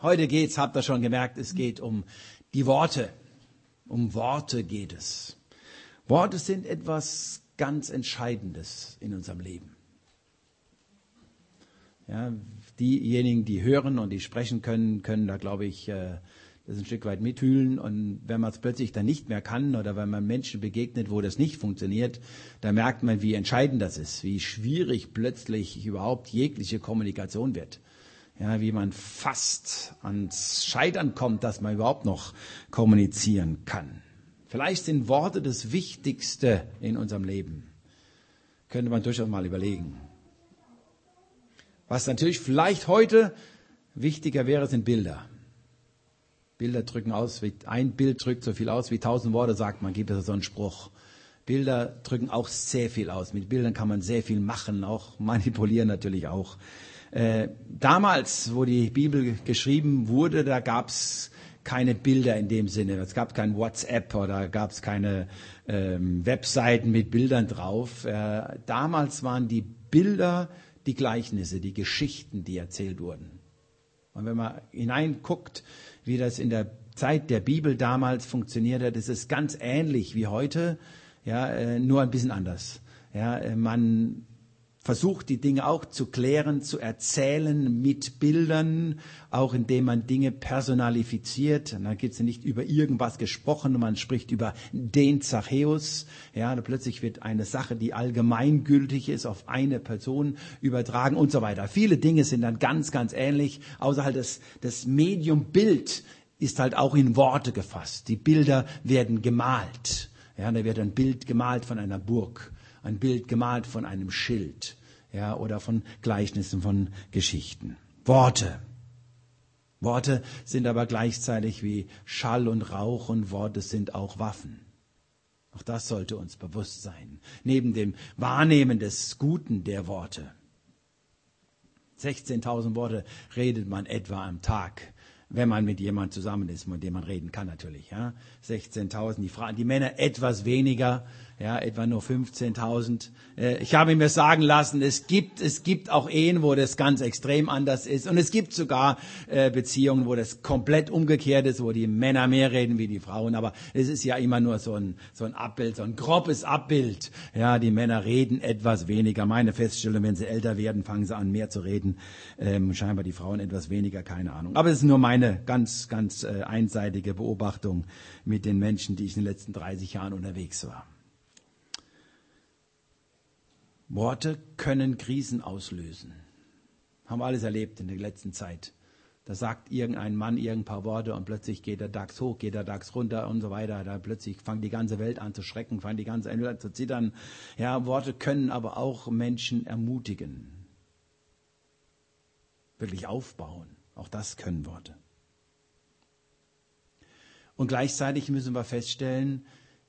Heute geht's, habt ihr schon gemerkt, es geht um die Worte. Um Worte geht es. Worte sind etwas ganz Entscheidendes in unserem Leben. Ja, diejenigen, die hören und die sprechen können, können da, glaube ich, das ein Stück weit mitfühlen. Und wenn man es plötzlich dann nicht mehr kann oder wenn man Menschen begegnet, wo das nicht funktioniert, dann merkt man, wie entscheidend das ist, wie schwierig plötzlich überhaupt jegliche Kommunikation wird. Ja, wie man fast ans Scheitern kommt, dass man überhaupt noch kommunizieren kann. Vielleicht sind Worte das Wichtigste in unserem Leben. Könnte man durchaus mal überlegen. Was natürlich vielleicht heute wichtiger wäre, sind Bilder. Bilder drücken aus, ein Bild drückt so viel aus, wie 1000 Worte, sagt man, gibt es so einen Spruch. Bilder drücken auch sehr viel aus. Mit Bildern kann man sehr viel machen, auch manipulieren natürlich auch. Damals, wo die Bibel geschrieben wurde, da gab es keine Bilder in dem Sinne. Es gab kein WhatsApp oder gab es keine Webseiten mit Bildern drauf. Damals waren die Bilder die Gleichnisse, die Geschichten, die erzählt wurden. Und wenn man hineinguckt, wie das in der Zeit der Bibel damals funktioniert hat, ist es ganz ähnlich wie heute, ja, nur ein bisschen anders. Ja, man versucht die Dinge auch zu klären, zu erzählen mit Bildern, auch indem man Dinge personalifiziert. Und dann gibt es nicht über irgendwas gesprochen, man spricht über den Zachäus. Ja, plötzlich wird eine Sache, die allgemeingültig ist, auf eine Person übertragen und so weiter. Viele Dinge sind dann ganz, ganz ähnlich, außer halt das Medium Bild ist halt auch in Worte gefasst. Die Bilder werden gemalt. Ja, da wird ein Bild gemalt von einer Burg. Ein Bild gemalt von einem Schild, ja, oder von Gleichnissen, von Geschichten. Worte. Worte sind aber gleichzeitig wie Schall und Rauch und Worte sind auch Waffen. Auch das sollte uns bewusst sein. Neben dem Wahrnehmen des Guten der Worte. 16.000 Worte redet man etwa am Tag, wenn man mit jemandem zusammen ist, mit dem man reden kann natürlich. Ja. 16.000, die Männer etwas weniger, ja, etwa nur 15.000. Ich habe mir sagen lassen, es gibt auch Ehen, wo das ganz extrem anders ist. Und es gibt sogar Beziehungen, wo das komplett umgekehrt ist, wo die Männer mehr reden wie die Frauen. Aber es ist ja immer nur so ein Abbild, so ein grobes Abbild. Ja, die Männer reden etwas weniger. Meine Feststellung, wenn sie älter werden, fangen sie an, mehr zu reden. Scheinbar die Frauen etwas weniger, keine Ahnung. Aber es ist nur meine ganz, ganz einseitige Beobachtung mit den Menschen, die ich in den letzten 30 Jahren unterwegs war. Worte können Krisen auslösen. Haben wir alles erlebt in der letzten Zeit. Da sagt irgendein Mann irgendein paar Worte und plötzlich geht der DAX hoch, geht der DAX runter und so weiter. Da plötzlich fängt die ganze Welt an zu schrecken, fängt die ganze Welt an zu zittern. Ja, Worte können aber auch Menschen ermutigen. Wirklich aufbauen. Auch das können Worte. Und gleichzeitig müssen wir feststellen,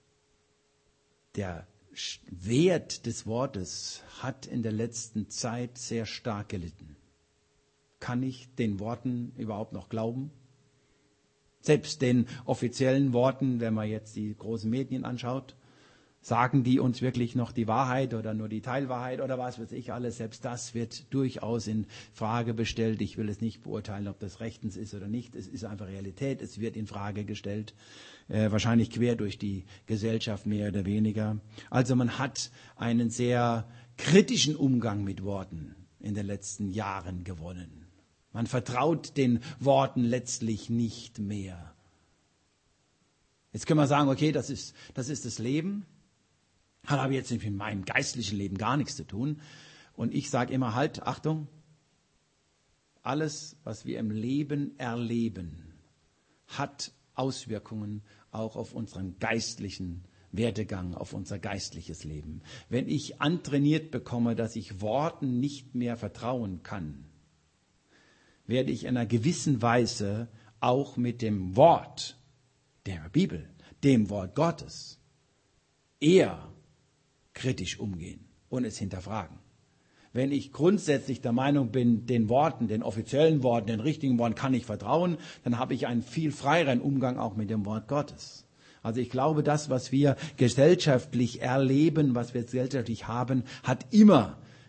der Wert des Wortes hat in der letzten Zeit sehr stark gelitten. Kann ich den Worten überhaupt noch glauben? Selbst den offiziellen Worten, wenn man jetzt die großen Medien anschaut, sagen die uns wirklich noch die Wahrheit oder nur die Teilwahrheit oder was weiß ich alles. Selbst das wird durchaus in Frage gestellt. Ich will es nicht beurteilen, ob das rechtens ist oder nicht. Es ist einfach Realität. Es wird in Frage gestellt. Wahrscheinlich quer durch die Gesellschaft mehr oder weniger. Also man hat einen sehr kritischen Umgang mit Worten in den letzten Jahren gewonnen. Man vertraut den Worten letztlich nicht mehr. Jetzt können wir sagen, okay, das ist das Leben. Hat aber jetzt mit meinem geistlichen Leben gar nichts zu tun. Und ich sage immer, halt, Achtung, alles, was wir im Leben erleben, hat Auswirkungen auch auf unseren geistlichen Werdegang, auf unser geistliches Leben. Wenn ich antrainiert bekomme, dass ich Worten nicht mehr vertrauen kann, werde ich in einer gewissen Weise auch mit dem Wort der Bibel, dem Wort Gottes, eher kritisch umgehen und es hinterfragen. Wenn ich grundsätzlich der Meinung bin, den Worten, den offiziellen Worten, den richtigen Worten kann ich vertrauen, dann habe ich einen viel freieren Umgang auch mit dem Wort Gottes. Also ich glaube, das, was wir gesellschaftlich erleben, was wir gesellschaftlich haben, hat immer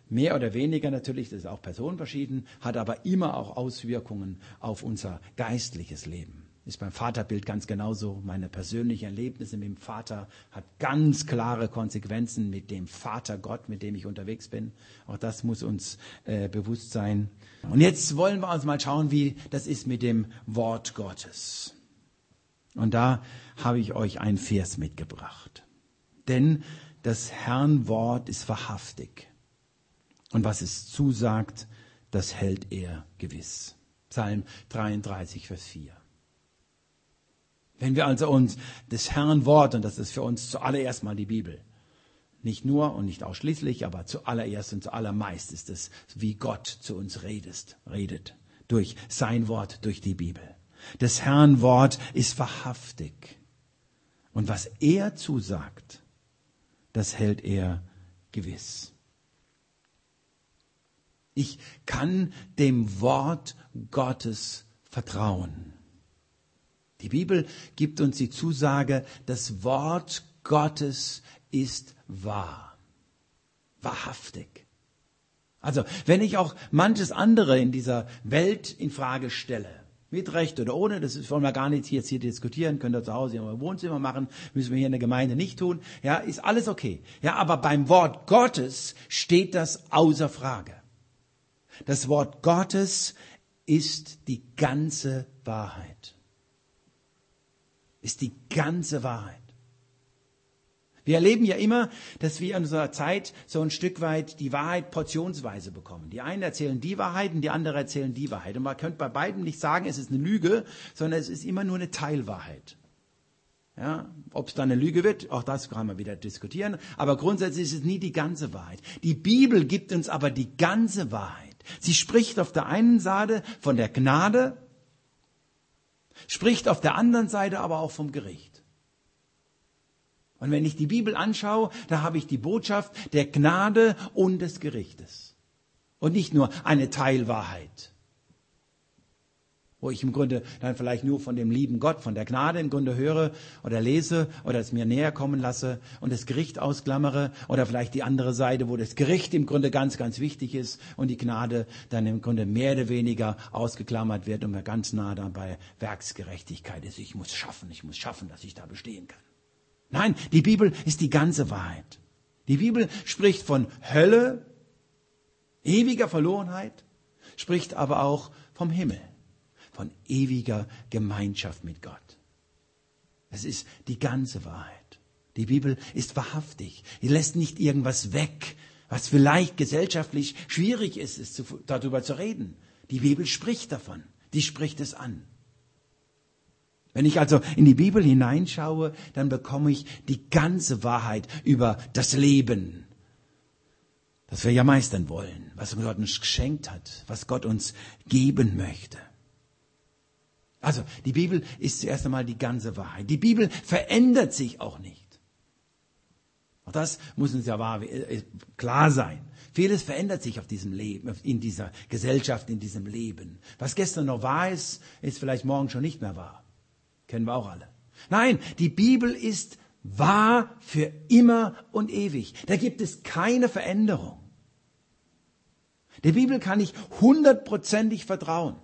mehr oder weniger natürlich, das ist auch personenverschieden, hat aber immer auch Auswirkungen auf unser geistliches Leben. Ist beim Vaterbild ganz genauso. Meine persönlichen Erlebnisse mit dem Vater hat ganz klare Konsequenzen mit dem Vater Gott, mit dem ich unterwegs bin. Auch das muss uns bewusst sein. Und jetzt wollen wir uns mal schauen, wie das ist mit dem Wort Gottes. Und da habe ich euch einen Vers mitgebracht. Denn das Herrn Wort ist wahrhaftig. Und was es zusagt, das hält er gewiss. Psalm 33, Vers 4. Wenn wir also uns des Herrn Wort, und das ist für uns zuallererst mal die Bibel, nicht nur und nicht ausschließlich, aber zuallererst und zuallermeist ist es, wie Gott zu uns redet, durch sein Wort, durch die Bibel. Des Herrn Wort ist wahrhaftig. Und was er zusagt, das hält er gewiss. Ich kann dem Wort Gottes vertrauen. Die Bibel gibt uns die Zusage, das Wort Gottes ist wahr, wahrhaftig. Also, wenn ich auch manches andere in dieser Welt in Frage stelle, mit Recht oder ohne, das wollen wir gar nicht jetzt hier diskutieren, könnt ihr zu Hause in eurem Wohnzimmer machen, müssen wir hier in der Gemeinde nicht tun, ja, ist alles okay. Ja, aber beim Wort Gottes steht das außer Frage. Das Wort Gottes ist die ganze Wahrheit. Ist die ganze Wahrheit. Wir erleben ja immer, dass wir in unserer Zeit so ein Stück weit die Wahrheit portionsweise bekommen. Die einen erzählen die Wahrheit und die anderen erzählen die Wahrheit. Und man könnte bei beiden nicht sagen, es ist eine Lüge, sondern es ist immer nur eine Teilwahrheit. Ja, ob es dann eine Lüge wird, auch das kann man wieder diskutieren. Aber grundsätzlich ist es nie die ganze Wahrheit. Die Bibel gibt uns aber die ganze Wahrheit. Sie spricht auf der einen Seite von der Gnade, spricht auf der anderen Seite aber auch vom Gericht. Und wenn ich die Bibel anschaue, da habe ich die Botschaft der Gnade und des Gerichtes. Und nicht nur eine Teilwahrheit, wo ich im Grunde dann vielleicht nur von dem lieben Gott, von der Gnade im Grunde höre oder lese oder es mir näher kommen lasse und das Gericht ausklammere oder vielleicht die andere Seite, wo das Gericht im Grunde ganz, ganz wichtig ist und die Gnade dann im Grunde mehr oder weniger ausgeklammert wird und mir ganz nah dann bei Werksgerechtigkeit ist. Ich muss schaffen, dass ich da bestehen kann. Nein, die Bibel ist die ganze Wahrheit. Die Bibel spricht von Hölle, ewiger Verlorenheit, spricht aber auch vom Himmel. Von ewiger Gemeinschaft mit Gott. Es ist die ganze Wahrheit. Die Bibel ist wahrhaftig. Die lässt nicht irgendwas weg, was vielleicht gesellschaftlich schwierig ist, darüber zu reden. Die Bibel spricht davon. Die spricht es an. Wenn ich also in die Bibel hineinschaue, dann bekomme ich die ganze Wahrheit über das Leben, das wir ja meistern wollen, was Gott uns geschenkt hat, was Gott uns geben möchte. Also, die Bibel ist zuerst einmal die ganze Wahrheit. Die Bibel verändert sich auch nicht. Auch das muss uns ja klar sein. Vieles verändert sich auf diesem Leben, in dieser Gesellschaft, in diesem Leben. Was gestern noch wahr ist, ist vielleicht morgen schon nicht mehr wahr. Kennen wir auch alle. Nein, die Bibel ist wahr für immer und ewig. Da gibt es keine Veränderung. Der Bibel kann ich 100%ig vertrauen.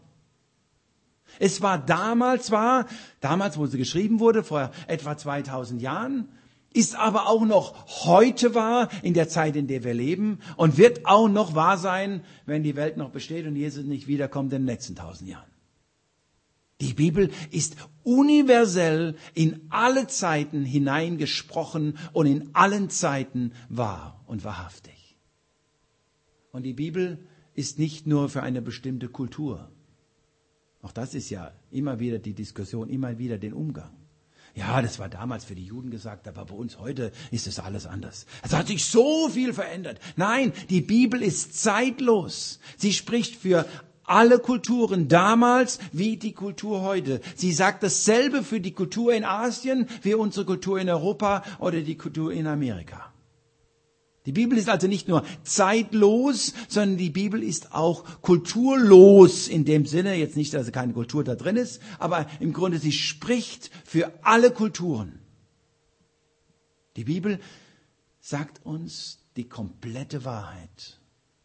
Es war damals, wo sie geschrieben wurde, vor etwa 2000 Jahren, ist aber auch noch heute wahr in der Zeit, in der wir leben und wird auch noch wahr sein, wenn die Welt noch besteht und Jesus nicht wiederkommt in den nächsten 1000 Jahren. Die Bibel ist universell in alle Zeiten hineingesprochen und in allen Zeiten wahr und wahrhaftig. Und die Bibel ist nicht nur für eine bestimmte Kultur. Auch das ist ja immer wieder die Diskussion, immer wieder den Umgang. Ja, das war damals für die Juden gesagt, aber bei uns heute ist es alles anders. Es hat sich so viel verändert. Nein, die Bibel ist zeitlos. Sie spricht für alle Kulturen damals wie die Kultur heute. Sie sagt dasselbe für die Kultur in Asien wie unsere Kultur in Europa oder die Kultur in Amerika. Die Bibel ist also nicht nur zeitlos, sondern die Bibel ist auch kulturlos in dem Sinne, jetzt nicht, dass keine Kultur da drin ist, aber im Grunde sie spricht für alle Kulturen. Die Bibel sagt uns die komplette Wahrheit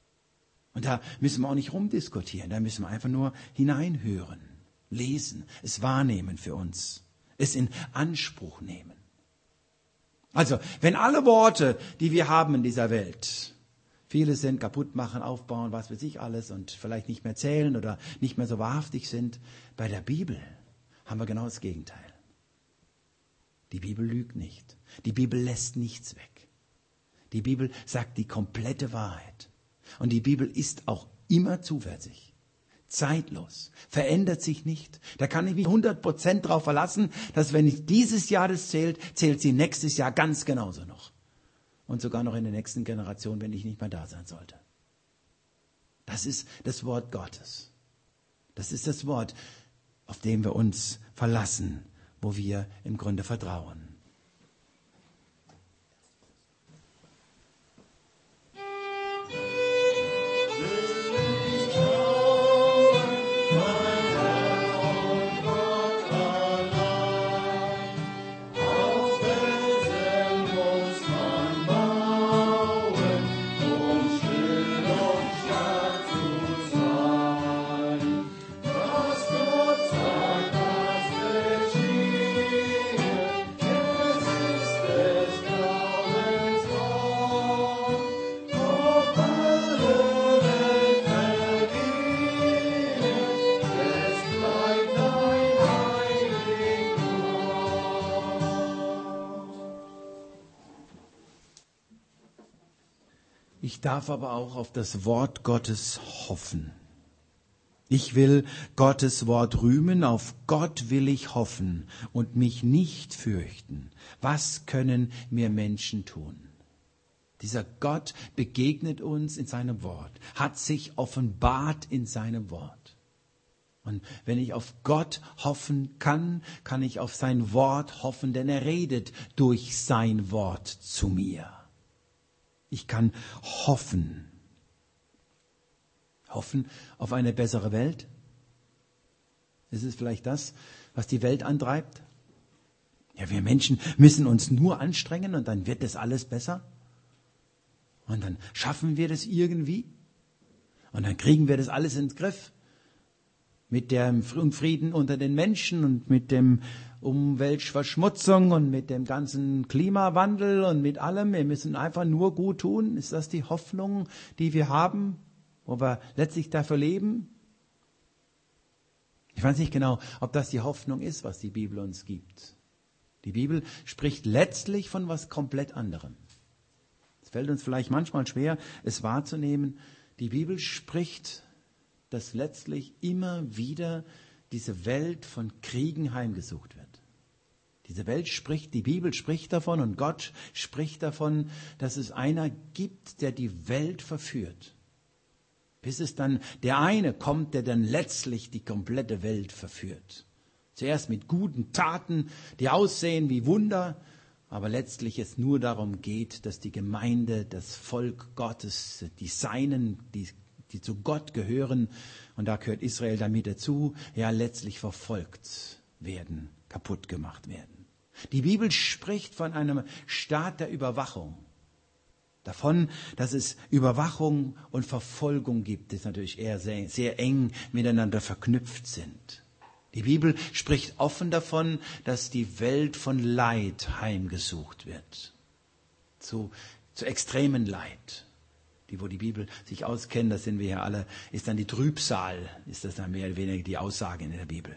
Und da müssen wir auch nicht rumdiskutieren, da müssen wir einfach nur hineinhören, lesen, es wahrnehmen für uns, es in Anspruch nehmen. Also, wenn alle Worte, die wir haben in dieser Welt, viele sind kaputt machen, aufbauen, was weiß ich alles und vielleicht nicht mehr zählen oder nicht mehr so wahrhaftig sind, bei der Bibel haben wir genau das Gegenteil. Die Bibel lügt nicht. Die Bibel lässt nichts weg. Die Bibel sagt die komplette Wahrheit. Und die Bibel ist auch immer zuverlässig, zeitlos, verändert sich nicht. Da kann ich mich 100% darauf verlassen, dass wenn ich dieses Jahr das zählt, zählt sie nächstes Jahr ganz genauso noch. Und sogar noch in der nächsten Generation, wenn ich nicht mehr da sein sollte. Das ist das Wort Gottes. Das ist das Wort, auf dem wir uns verlassen, wo wir im Grunde vertrauen. Ich darf aber auch auf das Wort Gottes hoffen. Ich will Gottes Wort rühmen, auf Gott will ich hoffen und mich nicht fürchten. Was können mir Menschen tun? Dieser Gott begegnet uns in seinem Wort, hat sich offenbart in seinem Wort. Und wenn ich auf Gott hoffen kann, kann ich auf sein Wort hoffen, denn er redet durch sein Wort zu mir. Ich kann hoffen. Hoffen auf eine bessere Welt? Ist es vielleicht das, was die Welt antreibt? Ja, wir Menschen müssen uns nur anstrengen und dann wird das alles besser. Und dann schaffen wir das irgendwie. Und dann kriegen wir das alles in den Griff. Mit dem Frieden unter den Menschen und mit dem Umweltverschmutzung und mit dem ganzen Klimawandel und mit allem. Wir müssen einfach nur gut tun. Ist das die Hoffnung, die wir haben, wo wir letztlich dafür leben? Ich weiß nicht genau, ob das die Hoffnung ist, was die Bibel uns gibt. Die Bibel spricht letztlich von was komplett anderem. Es fällt uns vielleicht manchmal schwer, es wahrzunehmen. Die Bibel spricht, dass letztlich immer wieder diese Welt von Kriegen heimgesucht wird. Diese Welt spricht, die Bibel spricht davon und Gott spricht davon, dass es einer gibt, der die Welt verführt. Bis es dann der eine kommt, der dann letztlich die komplette Welt verführt. Zuerst mit guten Taten, die aussehen wie Wunder, aber letztlich es nur darum geht, dass die Gemeinde, das Volk Gottes, die Seinen, die zu Gott gehören, und da gehört Israel damit dazu, ja letztlich verfolgt werden, kaputt gemacht werden. Die Bibel spricht von einem Staat der Überwachung. Davon, dass es Überwachung und Verfolgung gibt, die natürlich eher sehr, sehr eng miteinander verknüpft sind. Die Bibel spricht offen davon, dass die Welt von Leid heimgesucht wird. Zu extremen Leid. Wo die Bibel sich auskennt, das sind wir ja alle, ist dann die Trübsal, ist das dann mehr oder weniger die Aussage in der Bibel.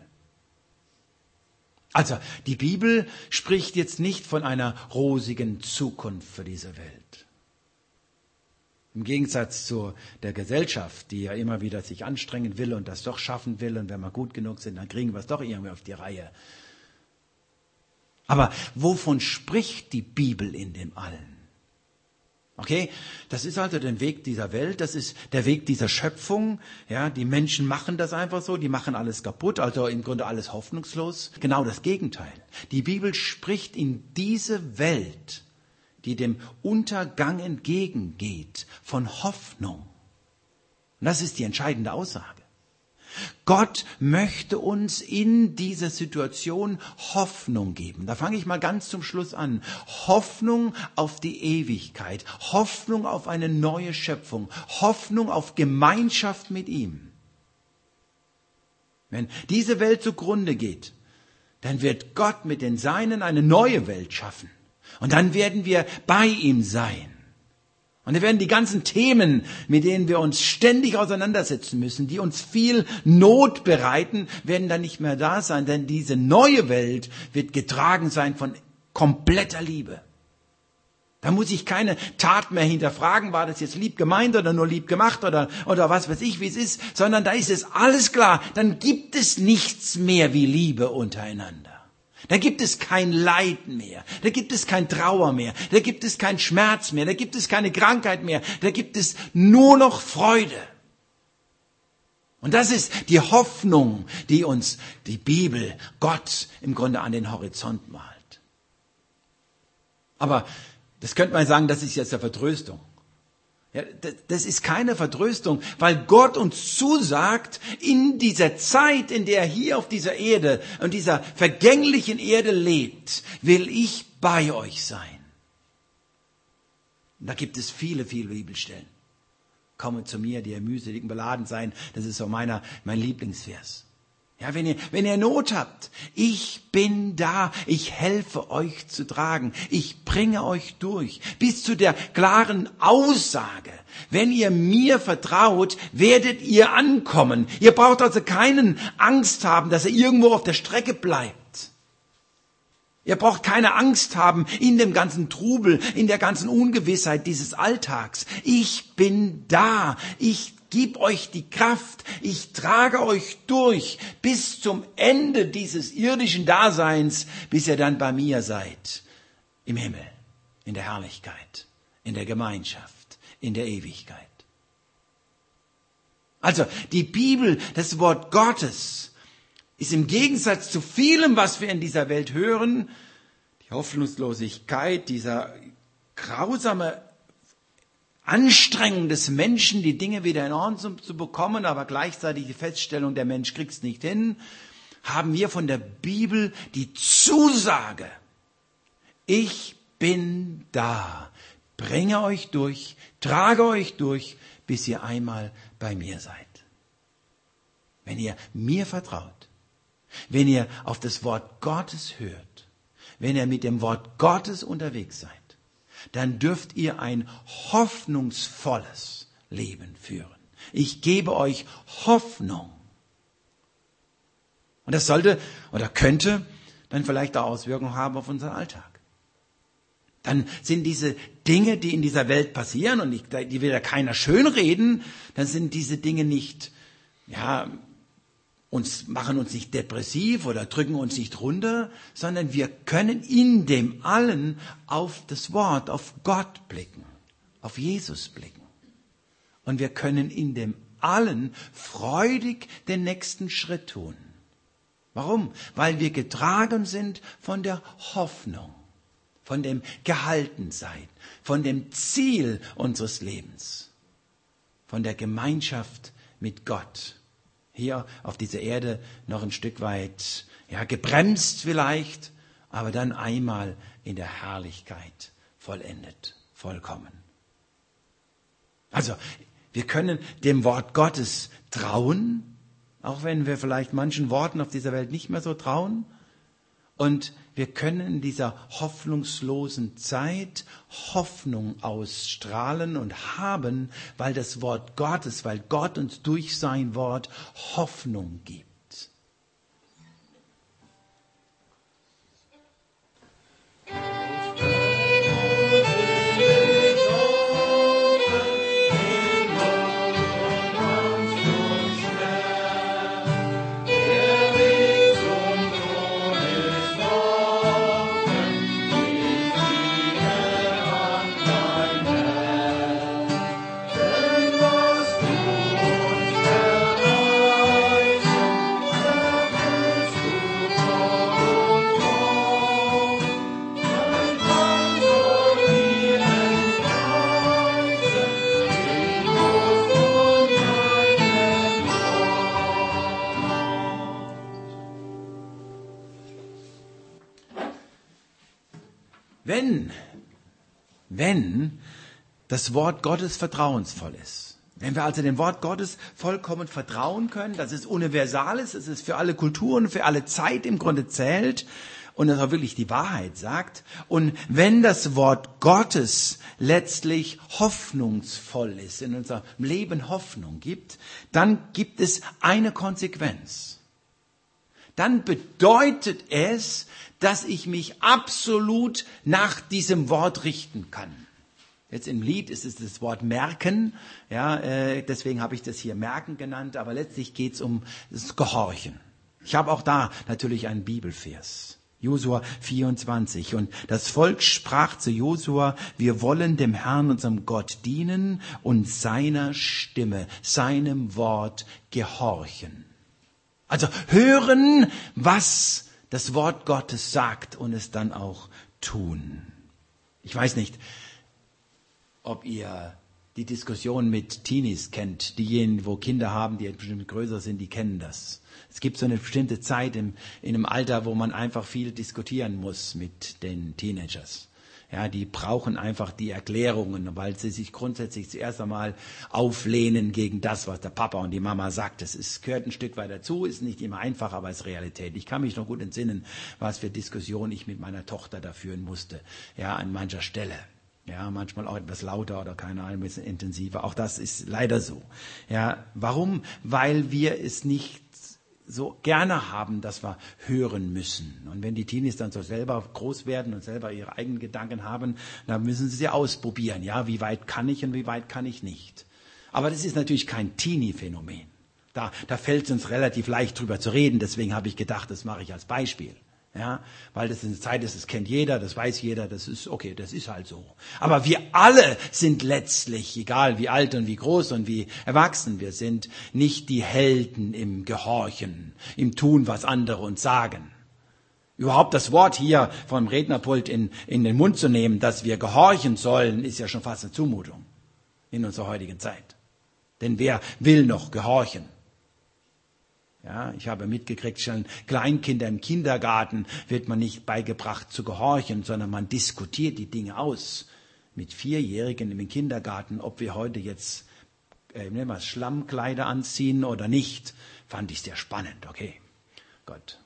Also, die Bibel spricht jetzt nicht von einer rosigen Zukunft für diese Welt. Im Gegensatz zu der Gesellschaft, die ja immer wieder sich anstrengen will und das doch schaffen will, und wenn wir gut genug sind, dann kriegen wir es doch irgendwie auf die Reihe. Aber wovon spricht die Bibel in dem Allen? Okay, das ist also der Weg dieser Welt, das ist der Weg dieser Schöpfung. Ja, die Menschen machen das einfach so, die machen alles kaputt, also im Grunde alles hoffnungslos. Genau das Gegenteil. Die Bibel spricht in diese Welt, die dem Untergang entgegengeht, von Hoffnung. Und das ist die entscheidende Aussage. Gott möchte uns in dieser Situation Hoffnung geben. Da fange ich mal ganz zum Schluss an. Hoffnung auf die Ewigkeit, Hoffnung auf eine neue Schöpfung, Hoffnung auf Gemeinschaft mit ihm. Wenn diese Welt zugrunde geht, dann wird Gott mit den Seinen eine neue Welt schaffen. Und dann werden wir bei ihm sein. Und dann werden die ganzen Themen, mit denen wir uns ständig auseinandersetzen müssen, die uns viel Not bereiten, werden dann nicht mehr da sein. Denn diese neue Welt wird getragen sein von kompletter Liebe. Da muss ich keine Tat mehr hinterfragen, war das jetzt lieb gemeint oder nur lieb gemacht oder was weiß ich, wie es ist, sondern da ist es alles klar. Dann gibt es nichts mehr wie Liebe untereinander. Da gibt es kein Leid mehr, da gibt es kein Trauer mehr, da gibt es keinen Schmerz mehr, da gibt es keine Krankheit mehr, da gibt es nur noch Freude. Und das ist die Hoffnung, die uns die Bibel, Gott im Grunde an den Horizont malt. Aber das könnte man sagen, das ist jetzt eine Vertröstung. Ja, das ist keine Vertröstung, weil Gott uns zusagt, in dieser Zeit, in der er hier auf dieser Erde und dieser vergänglichen Erde lebt, will ich bei euch sein. Und da gibt es viele, viele Bibelstellen. Komme zu mir, die ihr mühselig und beladen seid. Das ist so mein Lieblingsvers. Ja, wenn ihr Not habt, ich bin da, ich helfe euch zu tragen, ich bringe euch durch, bis zu der klaren Aussage, wenn ihr mir vertraut, werdet ihr ankommen. Ihr braucht also keinen Angst haben, dass er irgendwo auf der Strecke bleibt. Ihr braucht keine Angst haben in dem ganzen Trubel, in der ganzen Ungewissheit dieses Alltags. Ich bin da, ich gib euch die Kraft, ich trage euch durch bis zum Ende dieses irdischen Daseins, bis ihr dann bei mir seid, im Himmel, in der Herrlichkeit, in der Gemeinschaft, in der Ewigkeit. Also die Bibel, das Wort Gottes, ist im Gegensatz zu vielem, was wir in dieser Welt hören, die Hoffnungslosigkeit, dieser grausame Anstrengung des Menschen, die Dinge wieder in Ordnung zu bekommen, aber gleichzeitig die Feststellung, der Mensch kriegt's nicht hin, haben wir von der Bibel die Zusage, ich bin da, bringe euch durch, trage euch durch, bis ihr einmal bei mir seid. Wenn ihr mir vertraut, wenn ihr auf das Wort Gottes hört, wenn ihr mit dem Wort Gottes unterwegs seid, dann dürft ihr ein hoffnungsvolles Leben führen. Ich gebe euch Hoffnung. Und das sollte oder könnte dann vielleicht auch Auswirkungen haben auf unseren Alltag. Dann sind diese Dinge, die in dieser Welt passieren, und die will ja keiner schönreden, dann sind diese Dinge nicht, machen uns nicht depressiv oder drücken uns nicht runter, sondern wir können in dem Allen auf das Wort, auf Gott blicken, auf Jesus blicken. Und wir können in dem Allen freudig den nächsten Schritt tun. Warum? Weil wir getragen sind von der Hoffnung, von dem Gehaltensein, von dem Ziel unseres Lebens, von der Gemeinschaft mit Gott. Hier auf dieser Erde noch ein Stück weit, gebremst vielleicht, aber dann einmal in der Herrlichkeit vollendet, vollkommen. Also, wir können dem Wort Gottes trauen, auch wenn wir vielleicht manchen Worten auf dieser Welt nicht mehr so trauen. Und wir können in dieser hoffnungslosen Zeit Hoffnung ausstrahlen und haben, weil das Wort Gottes, weil Gott uns durch sein Wort Hoffnung gibt. Wenn das Wort Gottes vertrauensvoll ist, wenn wir also dem Wort Gottes vollkommen vertrauen können, dass es universal ist, dass es für alle Kulturen, für alle Zeit im Grunde zählt und es auch wirklich die Wahrheit sagt, und wenn das Wort Gottes letztlich hoffnungsvoll ist, in unserem Leben Hoffnung gibt, dann gibt es eine Konsequenz. Dann bedeutet es, dass ich mich absolut nach diesem Wort richten kann. Jetzt im Lied ist es das Wort merken, ja, deswegen habe ich das hier merken genannt, aber letztlich geht es um das Gehorchen. Ich habe auch da natürlich einen Bibelvers, Josua 24. Und das Volk sprach zu Josua: Wir wollen dem Herrn, unserem Gott, dienen und seiner Stimme, seinem Wort gehorchen. Also hören, was das Wort Gottes sagt und es dann auch tun. Ich weiß nicht, ob ihr die Diskussion mit Teenies kennt. Diejenigen, wo Kinder haben, die bestimmt größer sind, die kennen das. Es gibt so eine bestimmte Zeit in einem Alter, wo man einfach viel diskutieren muss mit den Teenagers. Ja, die brauchen einfach die Erklärungen, weil sie sich grundsätzlich zuerst einmal auflehnen gegen das, was der Papa und die Mama sagt. Das gehört ein Stück weit dazu, ist nicht immer einfach, aber ist Realität. Ich kann mich noch gut entsinnen, was für Diskussionen ich mit meiner Tochter da führen musste, ja, an mancher Stelle. Ja, manchmal auch etwas lauter oder keine Ahnung, ein bisschen intensiver. Auch das ist leider so. Ja, warum? Weil wir es nicht so gerne haben, dass wir hören müssen. Und wenn die Teenies dann so selber groß werden und selber ihre eigenen Gedanken haben, dann müssen sie ausprobieren. Ja, wie weit kann ich und wie weit kann ich nicht. Aber das ist natürlich kein Teenie-Phänomen. Da fällt es uns relativ leicht drüber zu reden. Deswegen habe ich gedacht, das mache ich als Beispiel. Ja, weil das eine Zeit ist, das kennt jeder, das weiß jeder, das ist okay, das ist halt so. Aber wir alle sind letztlich, egal wie alt und wie groß und wie erwachsen wir sind, nicht die Helden im Gehorchen, im Tun, was andere uns sagen. Überhaupt das Wort hier vom Rednerpult in den Mund zu nehmen, dass wir gehorchen sollen, ist ja schon fast eine Zumutung in unserer heutigen Zeit. Denn wer will noch gehorchen? Ja, ich habe mitgekriegt, schon Kleinkinder im Kindergarten wird man nicht beigebracht zu gehorchen, sondern man diskutiert die Dinge aus. Mit 4-Jährigen im Kindergarten, ob wir heute jetzt Schlammkleider anziehen oder nicht, fand ich sehr spannend. Okay, Gott.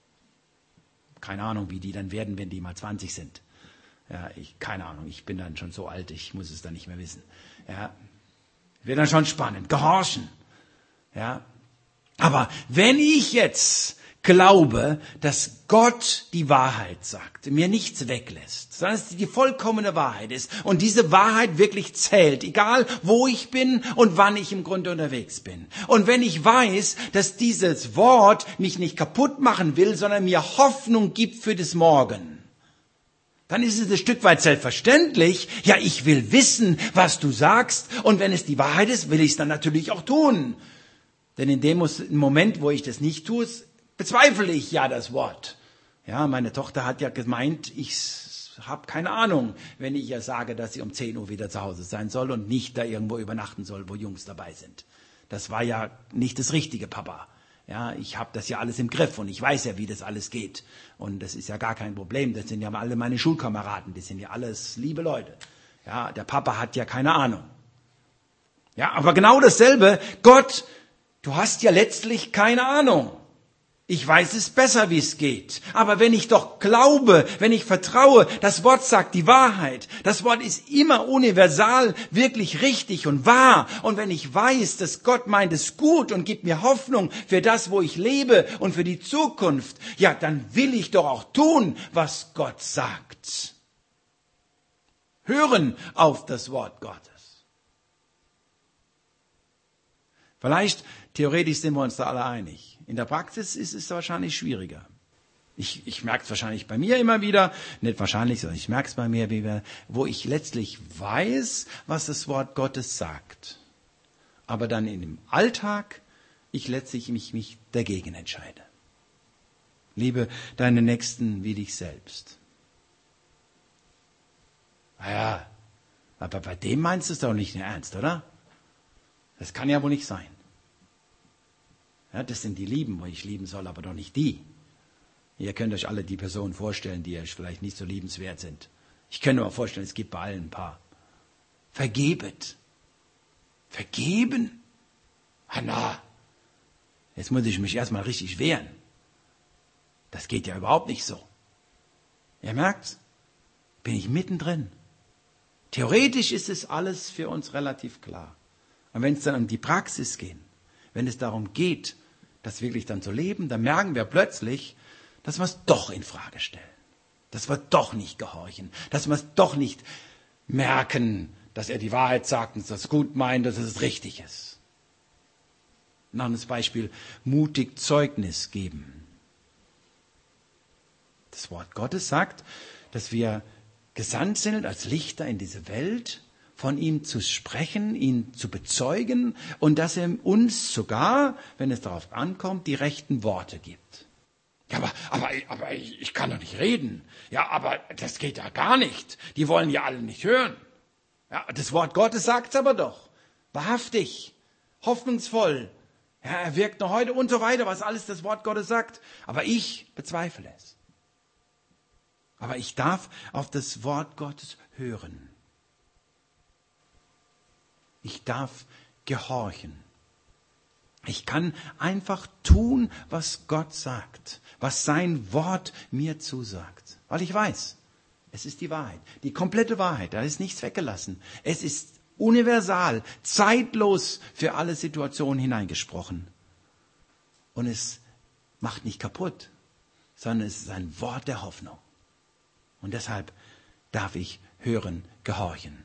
Keine Ahnung, wie die dann werden, wenn die mal 20 sind. Ja, keine Ahnung, ich bin dann schon so alt, ich muss es dann nicht mehr wissen. Ja, wird dann schon spannend. Gehorchen. Ja. Aber wenn ich jetzt glaube, dass Gott die Wahrheit sagt, mir nichts weglässt, sondern es die vollkommene Wahrheit ist und diese Wahrheit wirklich zählt, egal wo ich bin und wann ich im Grunde unterwegs bin. Und wenn ich weiß, dass dieses Wort mich nicht kaputt machen will, sondern mir Hoffnung gibt für das Morgen, dann ist es ein Stück weit selbstverständlich, ja, ich will wissen, was du sagst, und wenn es die Wahrheit ist, will ich es dann natürlich auch tun. Denn in dem Moment, wo ich das nicht tue, bezweifle ich ja das Wort. Ja, meine Tochter hat ja gemeint, ich habe keine Ahnung, wenn ich ihr sage, dass sie um 10 Uhr wieder zu Hause sein soll und nicht da irgendwo übernachten soll, wo Jungs dabei sind. Das war ja nicht das Richtige, Papa. Ja, ich habe das ja alles im Griff und ich weiß ja, wie das alles geht. Und das ist ja gar kein Problem. Das sind ja alle meine Schulkameraden, die sind ja alles liebe Leute. Ja, der Papa hat ja keine Ahnung. Ja, aber genau dasselbe, Gott, du hast ja letztlich keine Ahnung. Ich weiß es besser, wie es geht. Aber wenn ich doch glaube, wenn ich vertraue, das Wort sagt die Wahrheit. Das Wort ist immer universal, wirklich richtig und wahr. Und wenn ich weiß, dass Gott meint es gut und gibt mir Hoffnung für das, wo ich lebe und für die Zukunft, ja, dann will ich doch auch tun, was Gott sagt. Hören auf das Wort Gottes. Vielleicht, theoretisch sind wir uns da alle einig. In der Praxis ist es wahrscheinlich schwieriger. Ich merke es wahrscheinlich bei mir immer wieder, nicht wahrscheinlich, sondern ich merke es bei mir, wo ich letztlich weiß, was das Wort Gottes sagt. Aber dann in dem Alltag ich letztlich mich dagegen entscheide. Liebe deine Nächsten wie dich selbst. Naja, aber bei dem meinst du es doch nicht ernst, oder? Das kann ja wohl nicht sein. Ja, das sind die Lieben, wo ich lieben soll, aber doch nicht die. Ihr könnt euch alle die Personen vorstellen, die euch vielleicht nicht so liebenswert sind. Ich könnte mir vorstellen, es gibt bei allen ein paar. Vergebet. Vergeben? Na, jetzt muss ich mich erstmal richtig wehren. Das geht ja überhaupt nicht so. Ihr merkt's? Bin ich mittendrin. Theoretisch ist es alles für uns relativ klar. Und wenn es dann um die Praxis geht, wenn es darum geht, das wirklich dann zu leben, dann merken wir plötzlich, dass wir es doch in Frage stellen. Dass wir doch nicht gehorchen. Dass wir es doch nicht merken, dass er die Wahrheit sagt und das gut meint, dass es richtig ist. Noch ein Beispiel, mutig Zeugnis geben. Das Wort Gottes sagt, dass wir gesandt sind als Lichter in diese Welt, von ihm zu sprechen, ihn zu bezeugen und dass er uns sogar, wenn es darauf ankommt, die rechten Worte gibt. Ja, aber ich kann doch nicht reden. Ja, aber das geht ja gar nicht. Die wollen ja alle nicht hören. Ja, das Wort Gottes sagt's aber doch. Wahrhaftig, hoffnungsvoll. Ja, er wirkt noch heute und so weiter, was alles das Wort Gottes sagt. Aber ich bezweifle es. Aber ich darf auf das Wort Gottes hören. Ich darf gehorchen. Ich kann einfach tun, was Gott sagt, was sein Wort mir zusagt. Weil ich weiß, es ist die Wahrheit, die komplette Wahrheit, da ist nichts weggelassen. Es ist universal, zeitlos für alle Situationen hineingesprochen. Und es macht nicht kaputt, sondern es ist ein Wort der Hoffnung. Und deshalb darf ich hören, gehorchen.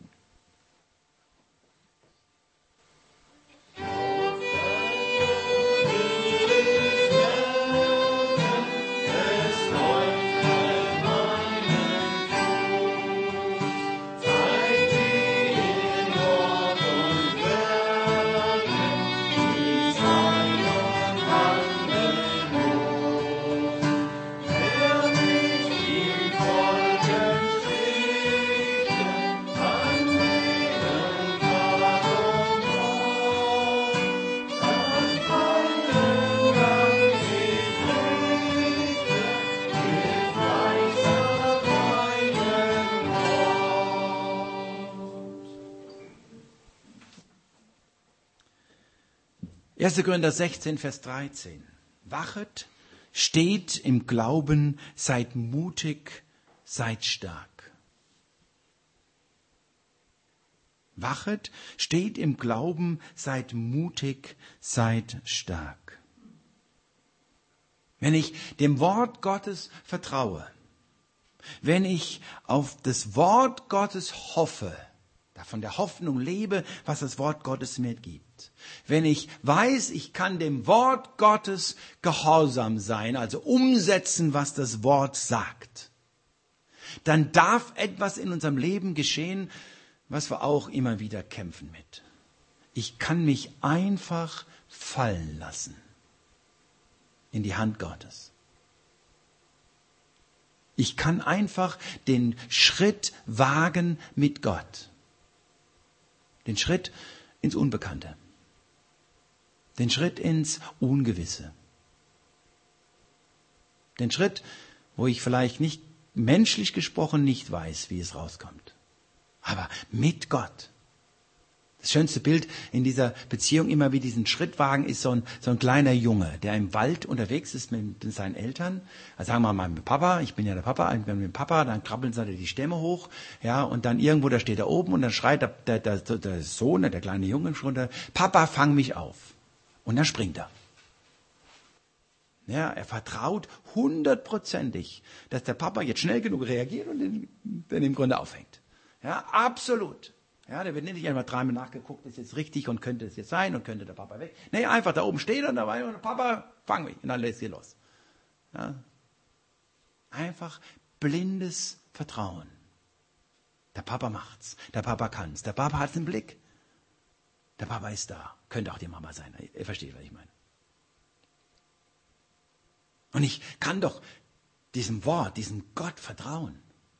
Erster Korinther 16, Vers 13. Wachet, steht im Glauben, seid mutig, seid stark. Wachet, steht im Glauben, seid mutig, seid stark. Wenn ich dem Wort Gottes vertraue, wenn ich auf das Wort Gottes hoffe, von der Hoffnung lebe, was das Wort Gottes mir gibt. Wenn ich weiß, ich kann dem Wort Gottes gehorsam sein, also umsetzen, was das Wort sagt, dann darf etwas in unserem Leben geschehen, was wir auch immer wieder kämpfen mit. Ich kann mich einfach fallen lassen in die Hand Gottes. Ich kann einfach den Schritt wagen mit Gott. Den Schritt ins Unbekannte. Den Schritt ins Ungewisse. Den Schritt, wo ich vielleicht nicht, menschlich gesprochen, nicht weiß, wie es rauskommt. Aber mit Gott. Das schönste Bild in dieser Beziehung immer wie diesen Schrittwagen ist so ein kleiner Junge, der im Wald unterwegs ist mit seinen Eltern. Also sagen wir mal mit Papa, ich bin ja der Papa, mit dem Papa, dann krabbeln sie die Stämme hoch, ja, und dann irgendwo, da steht er oben und dann schreit der Sohn, der kleine Junge runter, Papa, fang mich auf. Und dann springt er. Ja, er vertraut 100%ig, dass der Papa jetzt schnell genug reagiert und den im Grunde aufhängt. Ja, absolut. Ja, da wird nicht einmal dreimal nachgeguckt, ist jetzt richtig und könnte es jetzt sein und könnte der Papa weg. Nee, einfach da oben steht und da war Papa, fang mich. Und dann lässt sie los. Ja. Einfach blindes Vertrauen. Der Papa macht's. Der Papa kann's. Der Papa hat's im Blick. Der Papa ist da. Könnte auch die Mama sein. Ihr versteht, was ich meine. Und ich kann doch diesem Wort, diesem Gott vertrauen.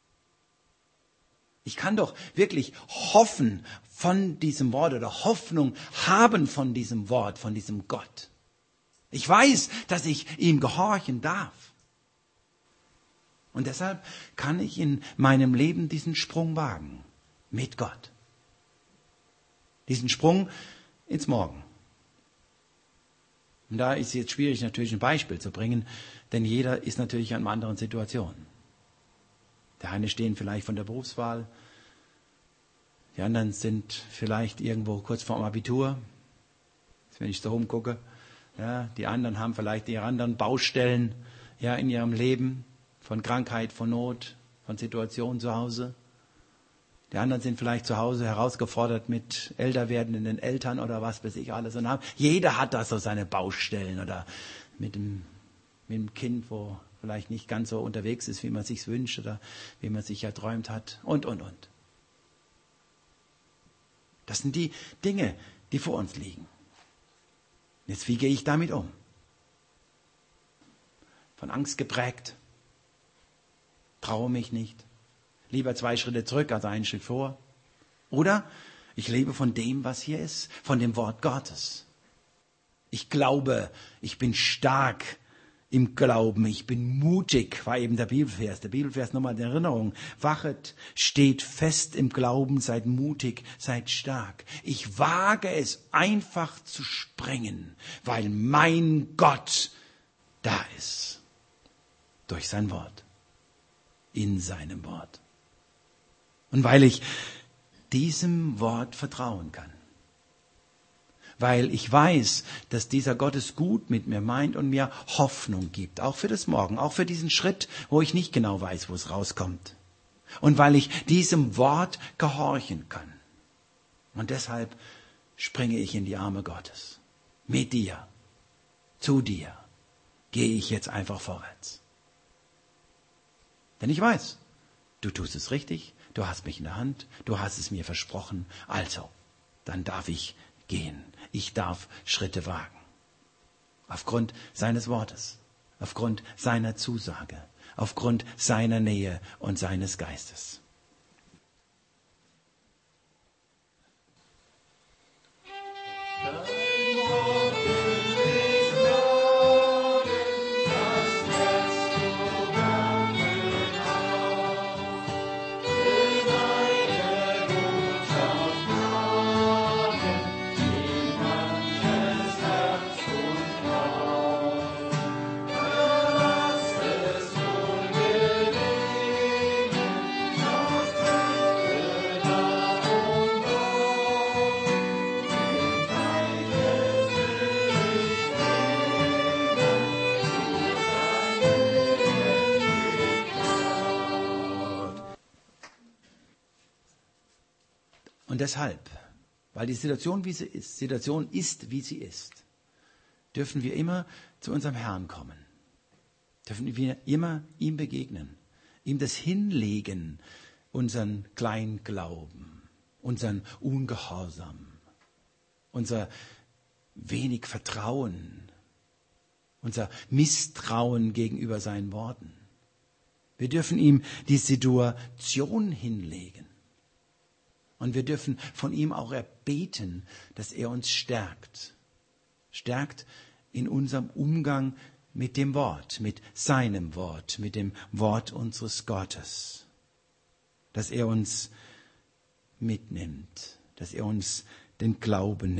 Ich kann doch wirklich hoffen von diesem Wort oder Hoffnung haben von diesem Wort, von diesem Gott. Ich weiß, dass ich ihm gehorchen darf. Und deshalb kann ich in meinem Leben diesen Sprung wagen. Mit Gott. Diesen Sprung ins Morgen. Und da ist jetzt schwierig, natürlich ein Beispiel zu bringen, denn jeder ist natürlich in einer anderen Situation. Der eine stehen vielleicht von der Berufswahl, die anderen sind vielleicht irgendwo kurz vorm Abitur, wenn ich so rumgucke. Ja, die anderen haben vielleicht ihre anderen Baustellen ja, in ihrem Leben, von Krankheit, von Not, von Situationen zu Hause. Die anderen sind vielleicht zu Hause herausgefordert mit älter werdenden Eltern oder was weiß ich alles. Und jeder hat da so seine Baustellen oder mit dem Kind, wo vielleicht nicht ganz so unterwegs ist, wie man sich wünscht oder wie man sich erträumt hat und. Das sind die Dinge, die vor uns liegen. Jetzt, wie gehe ich damit um? Von Angst geprägt, traue mich nicht, lieber 2 Schritte zurück als 1 Schritt vor. Oder ich lebe von dem, was hier ist, von dem Wort Gottes. Ich glaube, ich bin stark im Glauben, ich bin mutig, war eben der Bibelvers. Der Bibelvers nochmal in Erinnerung. Wachet, steht fest im Glauben, seid mutig, seid stark. Ich wage es einfach zu sprengen, weil mein Gott da ist. Durch sein Wort. In seinem Wort. Und weil ich diesem Wort vertrauen kann. Weil ich weiß, dass dieser Gott es gut mit mir meint und mir Hoffnung gibt. Auch für das Morgen, auch für diesen Schritt, wo ich nicht genau weiß, wo es rauskommt. Und weil ich diesem Wort gehorchen kann. Und deshalb springe ich in die Arme Gottes. Mit dir, zu dir, gehe ich jetzt einfach vorwärts. Denn ich weiß, du tust es richtig, du hast mich in der Hand, du hast es mir versprochen. Also, dann darf ich gehen. Ich darf Schritte wagen. Aufgrund seines Wortes, aufgrund seiner Zusage, aufgrund seiner Nähe und seines Geistes. Und deshalb, weil die Situation, wie sie ist, wie sie ist, dürfen wir immer zu unserem Herrn kommen. Dürfen wir immer ihm begegnen, ihm das hinlegen, unseren Kleinglauben, unseren Ungehorsam, unser wenig Vertrauen, unser Misstrauen gegenüber seinen Worten. Wir dürfen ihm die Situation hinlegen. Und wir dürfen von ihm auch erbeten, dass er uns stärkt. Stärkt in unserem Umgang mit dem Wort, mit seinem Wort, mit dem Wort unseres Gottes. Dass er uns mitnimmt, dass er uns den Glauben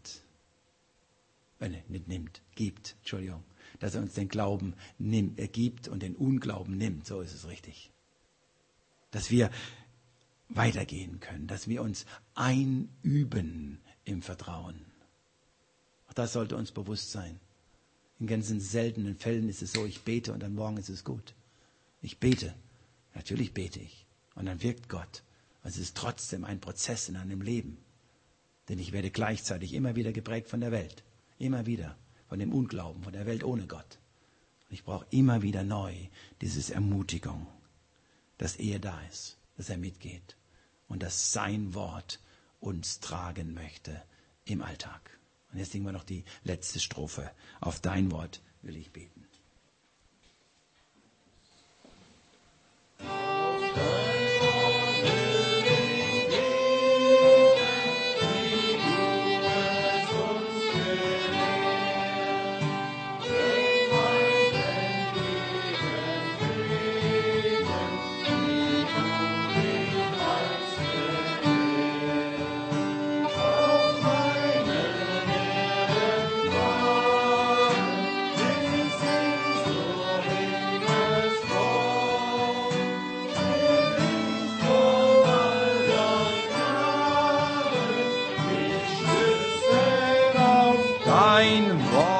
gibt, Entschuldigung. Dass er uns den Glauben gibt und den Unglauben nimmt, so ist es richtig. Dass wir weitergehen können, dass wir uns einüben im Vertrauen. Auch das sollte uns bewusst sein. In ganz seltenen Fällen ist es so, ich bete und am Morgen ist es gut. Ich bete, natürlich bete ich und dann wirkt Gott. Also es ist trotzdem ein Prozess in einem Leben, denn ich werde gleichzeitig immer wieder geprägt von der Welt, immer wieder von dem Unglauben, von der Welt ohne Gott. Und ich brauche immer wieder neu diese Ermutigung, dass er da ist, dass er mitgeht. Und dass sein Wort uns tragen möchte im Alltag. Und jetzt singen wir noch die letzte Strophe. Auf dein Wort will ich beten. dein Wort.